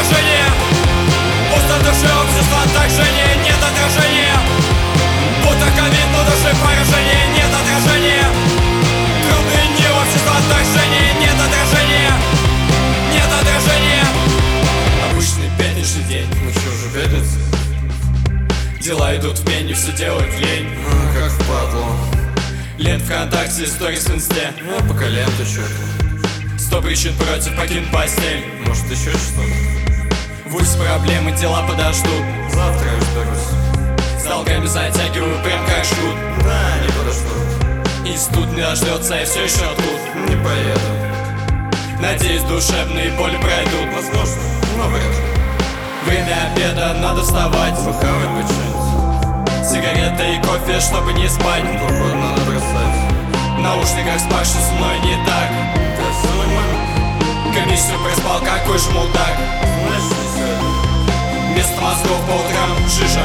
отражения. Пусто в душе общества отражения, нет отражения. Будто ковид, но души поражения, нет отражения. Трудные дни общества отражения, нет отражения. Нет отражения. Обычный пятничный день. Ну что же, пятница? Дела идут в пень, все делать лень. Как впадло. Лент ВКонтакте, сторис в инсте. Пока ленту чё-то. 100 причин против покинуть постель. Может еще что-то? Вульс проблемы, дела подождут. Завтра я разберусь. С долгами затягиваю прям как жгут. Да, не подожду. Институт не дождется, я все еще тут. Не поеду. Надеюсь, душевные боли пройдут. Возможно, но вряд ли. Время обеда, надо вставать. Похавать бы что-нибудь. Сигарета и кофе, чтобы не спать. Походу надо бросать. В наушниках спать, что со мной не так. Да все нормально. Комиссию проспал, какой же мудак. Знаешь, не сегодня. Вместо мозгов по утрам жижа.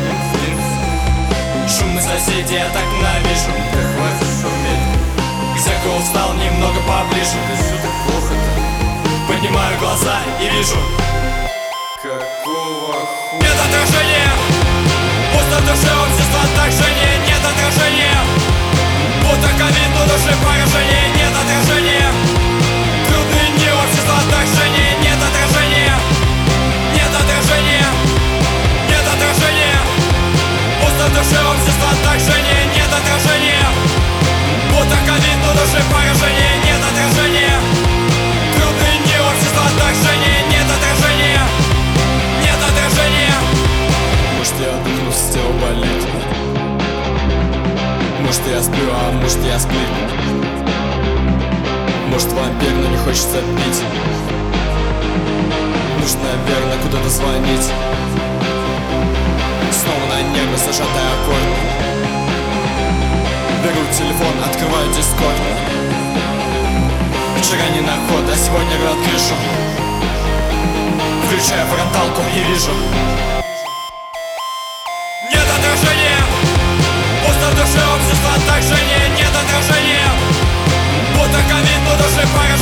Шумные соседи я так ненавижу. Да хватит шуметь. К зеркалу встал немного поближе. Да что так плохо-то? Поднимаю глаза и вижу. Какого хуя? Нет отражения. Пусто в душе общества отражения, нет отражения. Будто ковид, но души поражения, нет отражения. Трудные дни общества отражения, нет отражения. Нет отражения. Нет отражения. Пусто в душе общества отражения, нет отражения. Будто ковид, но души поражения, нет отражения. Трудные дни общества отражения, нет отражения. Нет отражения. Может я отдохну, тело болит. Может я сплю, а может я сплю. Может вампир, но не хочется пить. Нужно, наверное, куда-то звонить. Снова на нервы зажатый аккорд. Беру телефон, открываю дискорд. Вчера не на ход, а сегодня рвет крышу. Включаю фронталку и вижу. Нет отражения. Пусто в душе общества отражения, нет отражения. Будто ковид, но души пора.